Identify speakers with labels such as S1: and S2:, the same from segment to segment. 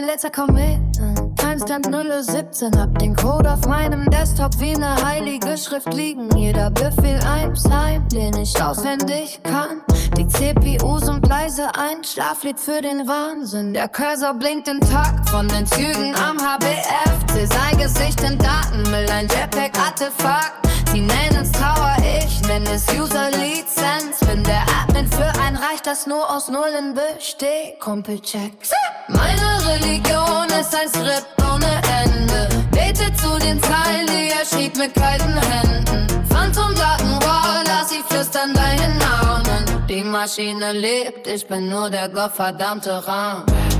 S1: letzter Komet. Timestamp 0:17. Hab den Code auf meinem Desktop wie ne heilige Schrift liegen. Jeder Befehl ein Psalm, den ich auswendig kann. Die CPU summt leise ein Schlaflied für den Wahnsinn. Der Cursor blinkt den Takt von den Zügen am HBF. Sein Gesicht in Datenmüll, ein JPEG-Artefakt. Sie nennen's Trauer, ich nenn es User-Lizenz. Bin der Admin für ein Reich, das nur aus Nullen besteht. Kumpelcheck. Meine Religion ist ein Skript ohne Ende. Bete zu den Zeilen, die er schrieb mit kalten Händen. Phantomdattenrohr, lass sie flüstern deinen Namen. Die Maschine lebt, ich bin nur der gottverdammte Raum.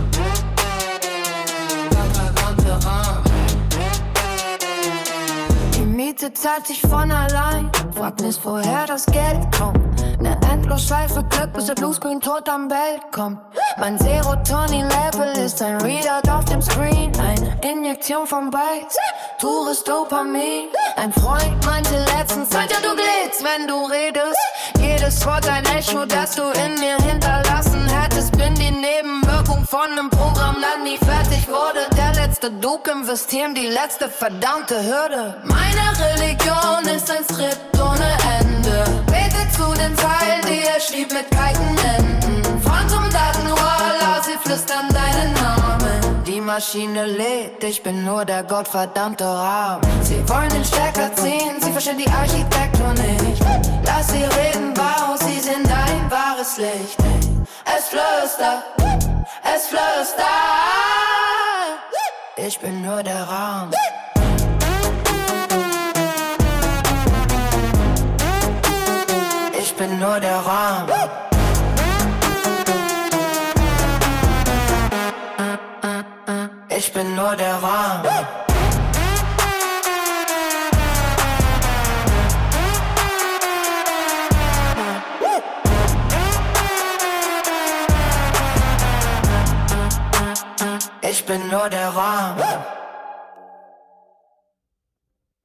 S1: Miete zahlt sich von allein. Frag mich, woher das Geld kommt. Ne Endlosschleife Glück, bis der Bluescreen tot am Bett kommt. Mein Serotonin-Level ist ein Readout auf dem Screen. Eine Injektion vom Beiz, pures Dopamin. Ein Freund meinte letztens, Alter, du glitzt, wenn du redest. Jedes Wort ein Echo, das du in mir hinterlassen hättest. Bin die Nebenwirkung von nem Programm, das nie fertig wurde. Der letzte Duke im System, die letzte verdammte Hürde. Meine Religion ist ein Skript ohne Ende. Bete zu den Zeilen, die er schrieb mit kalten Händen. Phantomdatenrohr, lass sie flüstern deinen Namen. Die Maschine lebt, ich bin nur der gottverdammte Raum. Sie wollen den Stecker ziehen, sie verstehen die Architektur nicht. Lass sie reden, Bau, sie sind ein wahres Licht. Es flüstert, es flüstert. Ich bin nur der Raum. Ich bin nur der Raum. Ich bin nur der Raum. Ich bin nur der Raum.